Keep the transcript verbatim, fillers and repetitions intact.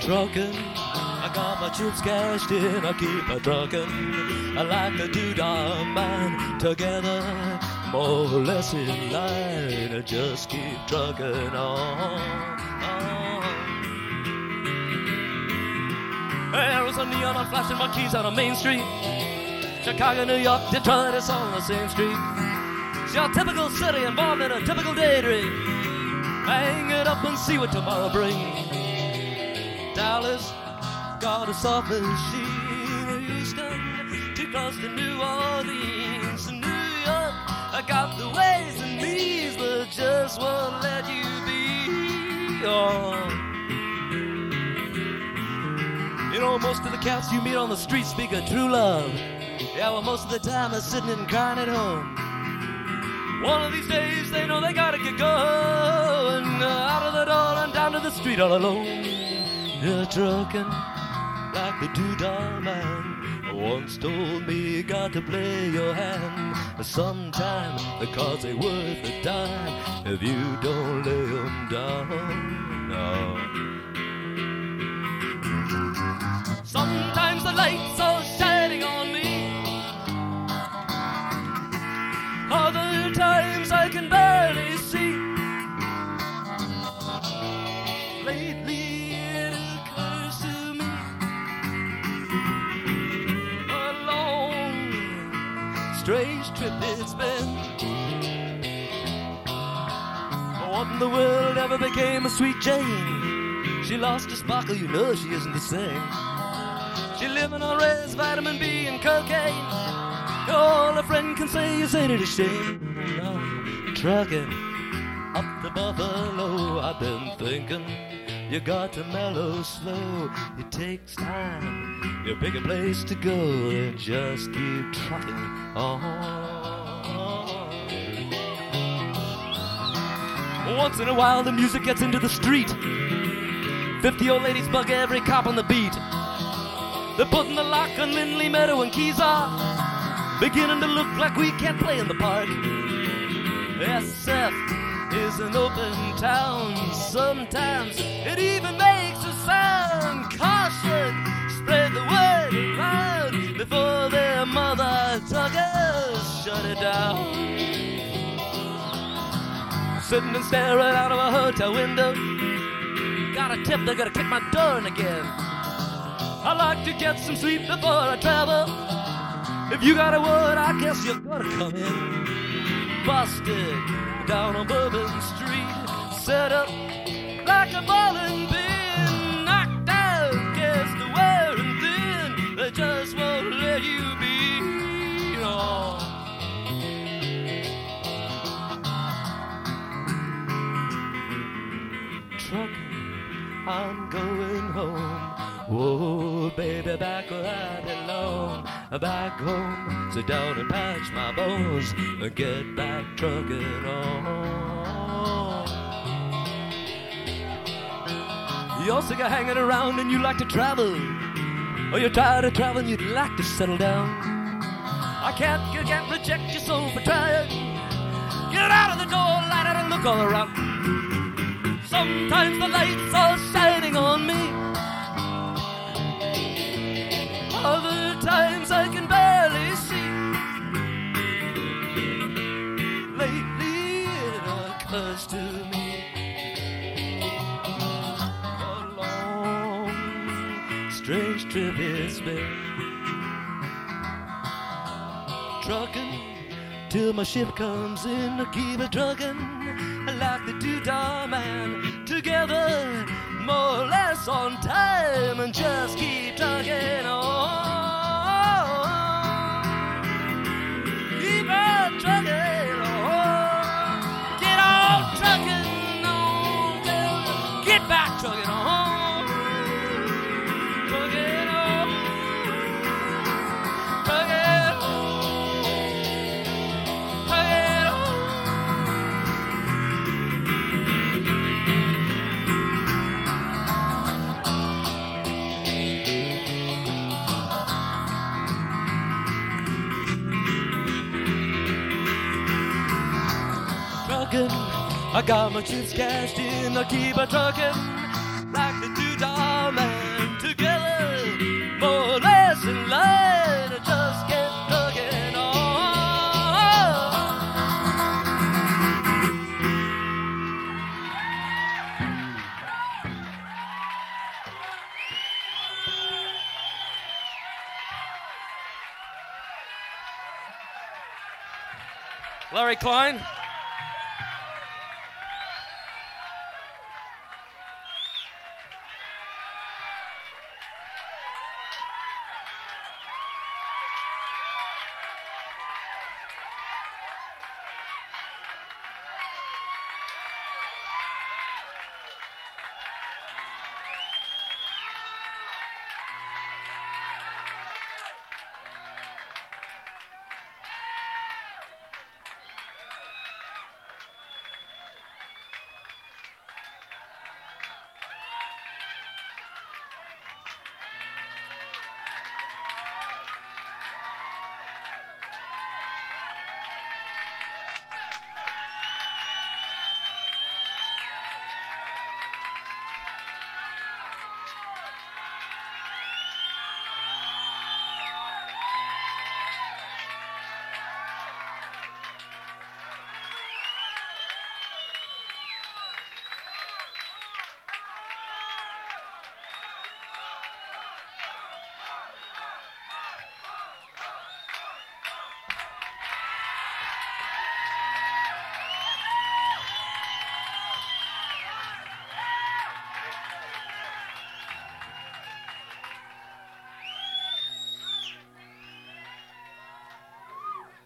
trucking. I got my chips cashed in, I keep a trucking. I like the doo-dah man, together, more or less in line. I just keep trucking on, on. There was a neon on flashing marquees out on Main Street. Chicago, New York, Detroit, it's all on the same street. It's your typical city involved in a typical daydream. Hang it up and see what tomorrow brings. Dallas, got a soft machine. Houston, too close to New Orleans. New York, I got the ways and means, but just won't let you be. Oh. You know, most of the cats you meet on the street speak of true love. Yeah, well, most of the time they're sitting and crying at home. One of these days they know they gotta get going. Out of the door and down to the street all alone. You're trucking like the doo-dah man once told me you got to play your hand. Sometime the cards ain't worth a dime if you don't lay them down. No. Sometimes the lights are shining on me. Other times I can barely see. Lately it occurs to me, a long, strange trip it's been. What in the world ever became of Sweet Jane? She lost her sparkle, you know she isn't the same. She living on raised vitamin B and cocaine. All a friend can say is ain't it a shame? I'm trucking up the Buffalo. I've been thinking you got to mellow slow. It takes time. You pick a place to go and just keep trucking on. Once in a while the music gets into the street. Fifty old ladies bug every cop on the beat. They're putting the lock on Lindley Meadow and Kezar, beginning to look like we can't play in the park. S F is an open town. Sometimes it even makes a sound. Caution, spread the word around before their mother tuggers shut it down. Sitting and staring out of a hotel window. Got a tip, they're gonna kick my door in again. I like to get some sleep before I travel. If you got a word, I guess you're gonna come in. Busted down on Bourbon Street, set up like a bowling pin. Knocked out, guess the wearing thin. They just won't let you be. You know. Truck, I'm going home. Whoa, baby, back where I belong. Back home, sit down and patch my bones and get back trucking on. You're sick of hanging around and you like to travel, or you're tired of traveling, you'd like to settle down. I can't, you can't reject your soul for trying. Get out of the door, light it and look all around. Sometimes the lights are shining on me. Other times I can barely see. Lately it occurs to me, a long, strange trip it's been. Trucking till my ship comes in. I keep it trucking like the doo-dah man. Together, more or less on time, and just keep trucking on. Keep on trucking on. Get on trucking on. Get back trucking on. Trucking on. Trucking on. Trucking on. I got my chips cashed in, I keep a trucking like the doo-dah man. Larry Klein.